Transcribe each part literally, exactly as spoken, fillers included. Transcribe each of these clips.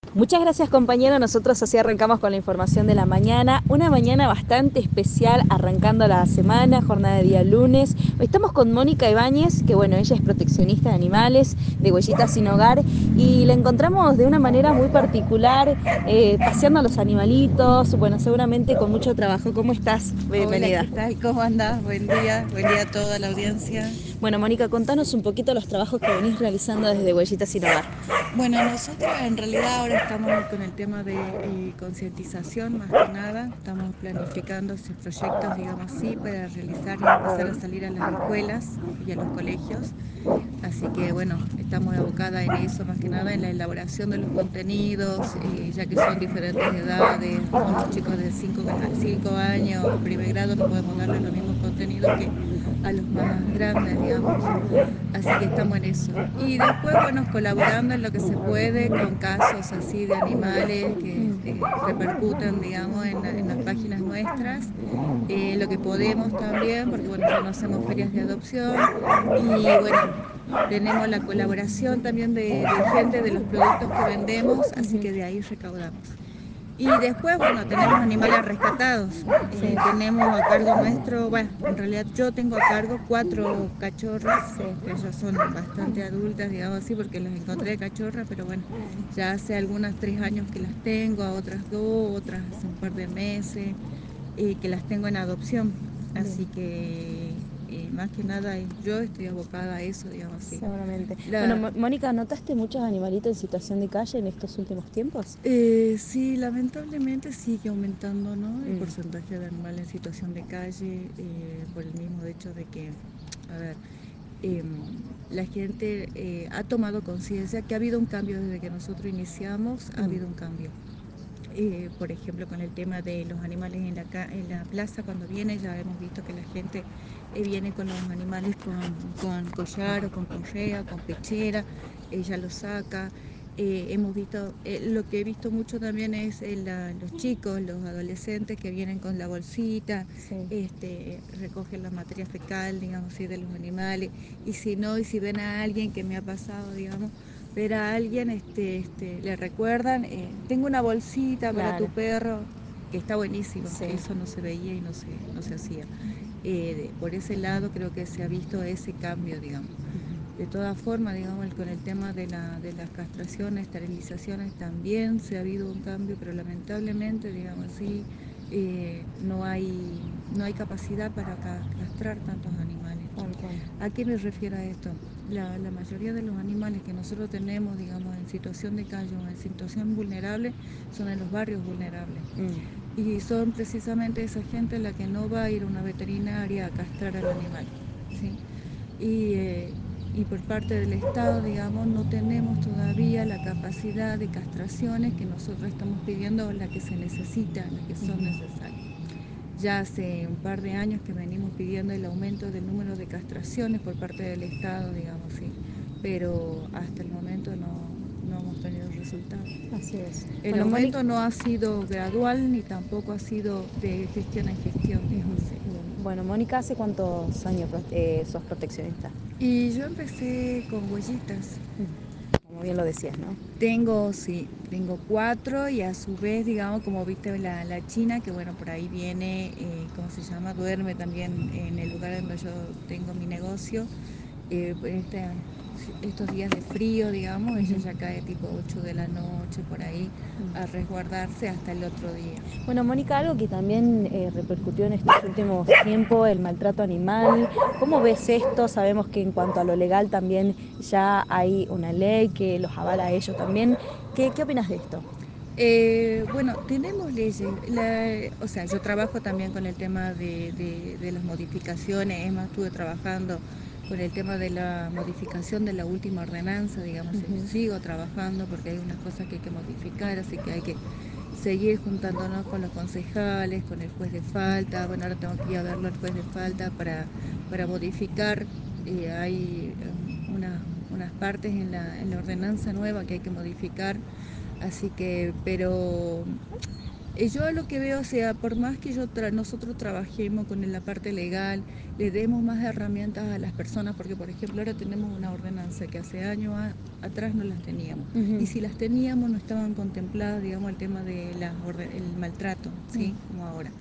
Muchas gracias, compañero. Nosotros así arrancamos con la información de la mañana. Una mañana bastante especial, arrancando la semana, jornada de día lunes. Hoy estamos con Mónica Ibáñez, que bueno, ella es proteccionista de animales, de Huellitas Sin Hogar, y la encontramos de una manera muy particular, eh, paseando a los animalitos, bueno, seguramente con mucho trabajo. ¿Cómo estás? Bienvenida. Hola, ¿qué tal? ¿Cómo andás? Buen día, buen día a toda la audiencia. Bueno, Mónica, contanos un poquito los trabajos que venís realizando desde Huellitas Sin Hogar. Bueno, nosotros en realidad ahora estamos con el tema de eh, concientización más que nada. Estamos planificando estos proyectos, digamos así, para realizar y empezar a salir a las escuelas y a los colegios. Así que bueno, estamos abocadas en eso más que nada, en la elaboración de los contenidos, eh, ya que son diferentes edades, con los chicos de cinco años o primer grado no podemos darles los mismos contenidos que a los más grandes, digamos. Así que estamos en eso. Y después, bueno, colaborando en lo que se puede con casos así de animales que eh, repercuten, digamos, en, en, las páginas nuestras. Eh, lo que podemos también, porque bueno, ya no hacemos ferias de adopción. Y bueno, tenemos la colaboración también de, de gente de los productos que vendemos, así que de ahí recaudamos. Y después, bueno, tenemos animales rescatados. Eh, tenemos a cargo nuestro, bueno, en realidad yo tengo a cargo cuatro cachorras, que ya son bastante adultas, digamos así, porque las encontré de cachorras, pero bueno, ya hace algunos tres años que las tengo, a otras dos, otras hace un par de meses, y que las tengo en adopción. Así que eh, más que nada yo estoy abocada a eso, digamos así. Seguramente. La, Bueno, Mónica, ¿notaste muchos animalitos en situación de calle en estos últimos tiempos? Eh, sí, lamentablemente sigue aumentando, ¿no? El Mm. porcentaje de animales en situación de calle eh, por el mismo hecho de que, a ver, eh, la gente eh, ha tomado conciencia que ha habido un cambio desde que nosotros iniciamos, ha Mm. habido un cambio. Eh, por ejemplo, con el tema de los animales en la, en la plaza, cuando viene, ya hemos visto que la gente eh, viene con los animales con, con collar o con correa, con pechera, ella los saca. Eh, hemos visto, eh, lo que he visto mucho también es eh, la, los chicos, los adolescentes que vienen con la bolsita, sí. este, recogen la materia fecal, digamos así, de los animales, y si no, y si ven a alguien que me ha pasado, digamos, ver a alguien, este, este, le recuerdan, eh, tengo una bolsita para Claro. tu perro, que está buenísimo, Sí. eso no se veía y no se, no se hacía. Eh, de- por ese lado creo que se ha visto ese cambio, digamos. De todas formas, digamos, con el tema de, la, de las castraciones, esterilizaciones, también se ha habido un cambio, pero lamentablemente, digamos así, eh, no, hay, no hay capacidad para ca castrar tantos animales. Tal cual. ¿A qué me refiero a esto? La, la mayoría de los animales que nosotros tenemos, digamos, en situación de calle o en situación vulnerable, son en los barrios vulnerables. Mm. Y son precisamente esa gente la que no va a ir a una veterinaria a castrar al animal, ¿sí? Y, eh, y por parte del Estado, digamos, no tenemos todavía la capacidad de castraciones que nosotros estamos pidiendo, las que se necesitan, las que son uh-huh. necesarias. Ya hace un par de años que venimos pidiendo el aumento del número de castraciones por parte del Estado, digamos, sí, pero hasta el momento no, no hemos tenido resultados. Así es. El Bueno, aumento Mónica, no ha sido gradual ni tampoco ha sido de gestión en gestión, digamos. Uh-huh. Sí. Bien. Bueno, Mónica, ¿hace cuántos años eh, sos proteccionista? Y yo empecé con huellitas. Uh-huh. Como bien lo decías, ¿no? Tengo, sí, tengo cuatro y a su vez, digamos, como viste la, la China, que bueno, por ahí viene, eh, ¿cómo se llama? Duerme también en el lugar donde yo tengo mi negocio. Eh, este, estos días de frío, digamos, ella ya cae tipo ocho de la noche por ahí a resguardarse hasta el otro día. Bueno, Mónica, algo que también eh, repercutió en estos últimos tiempos, el maltrato animal. ¿Cómo ves esto? Sabemos que en cuanto a lo legal también ya hay una ley que los avala a ellos también. ¿Qué, qué opinas de esto? Eh, bueno, tenemos leyes, la, o sea, yo trabajo también con el tema de, de, de las modificaciones, es más, estuve trabajando con el tema de la modificación de la última ordenanza, digamos, uh-huh. sigo trabajando porque hay unas cosas que hay que modificar, así que hay que seguir juntándonos con los concejales, con el juez de falta, bueno, ahora tengo que ir a verlo al juez de falta para, para modificar, eh, hay um, una, unas partes en la, en la ordenanza nueva que hay que modificar. Así que, pero Eh, Yo lo que veo, o sea, por más que yo tra- nosotros trabajemos con la parte legal, le demos más herramientas a las personas, porque por ejemplo ahora tenemos una ordenanza que hace años a- atrás no las teníamos. Ujú. Y si las teníamos no estaban contempladas, digamos, el tema del maltrato, ¿sí? Mm. Como ahora.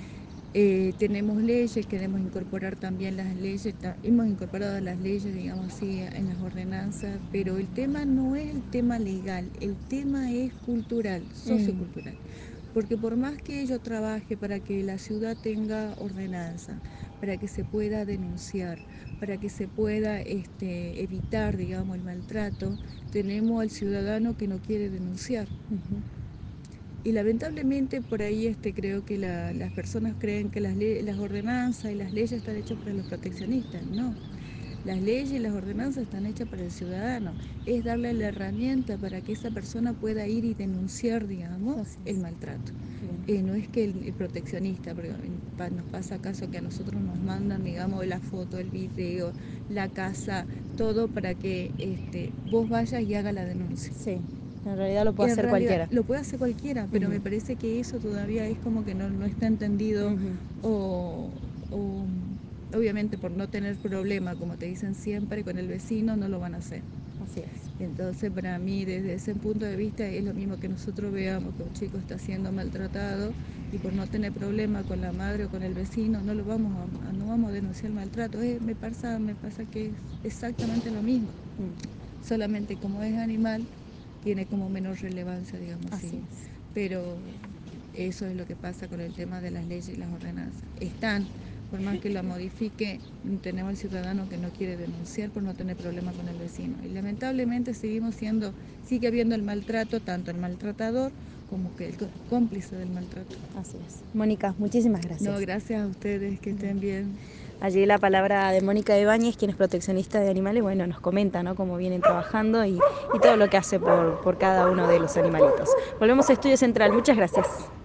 Eh, tenemos leyes, queremos incorporar también las leyes, ta- hemos incorporado las leyes, digamos así, en las ordenanzas, pero el tema no es el tema legal, el tema es cultural, Mm. sociocultural. Porque por más que yo trabaje para que la ciudad tenga ordenanza, para que se pueda denunciar, para que se pueda este, evitar, digamos, el maltrato, tenemos al ciudadano que no quiere denunciar. Ujú. Y lamentablemente por ahí este, creo que la- las personas creen que las, le- las ordenanzas y las leyes están hechas para los proteccionistas. No, las leyes y las ordenanzas están hechas para el ciudadano. Es darle la herramienta para que esa persona pueda ir y denunciar, digamos, Así el es. maltrato. Bien. Eh, no es que el, el proteccionista, porque pa- nos pasa acaso que a nosotros nos mandan, digamos, la foto, el video, la casa, todo para que este, vos vayas y hagas la denuncia. Sí, en realidad lo puede En hacer realidad cualquiera. lo puede hacer cualquiera, pero Ujú. me parece que eso todavía es como que no, no está entendido Ujú. o, o, obviamente por no tener problema, como te dicen siempre, con el vecino no lo van a hacer. Así es. Entonces para mí desde ese punto de vista es lo mismo que nosotros veamos que un chico está siendo maltratado y por no tener problema con la madre o con el vecino no lo vamos a, a- no vamos a denunciar el maltrato. Eh, me pasa, me pasa que es exactamente lo mismo, Mm. solamente como es animal, tiene como menos relevancia, digamos Así así. es. Pero eso es lo que pasa con el tema de las leyes y las ordenanzas. Están, por más que la modifique, tenemos el ciudadano que no quiere denunciar por no tener problema con el vecino. Y lamentablemente seguimos siendo, sigue habiendo el maltrato, tanto el maltratador como que el cómplice del maltrato. Así es. Mónica, muchísimas No, gracias. gracias a ustedes, que estén bien. Allí la palabra de Mónica Ibáñez, quien es proteccionista de animales, bueno, nos comenta, ¿no?, cómo vienen trabajando y, y todo lo que hace por, por cada uno de los animalitos. Volvemos a Estudio Central. Muchas gracias.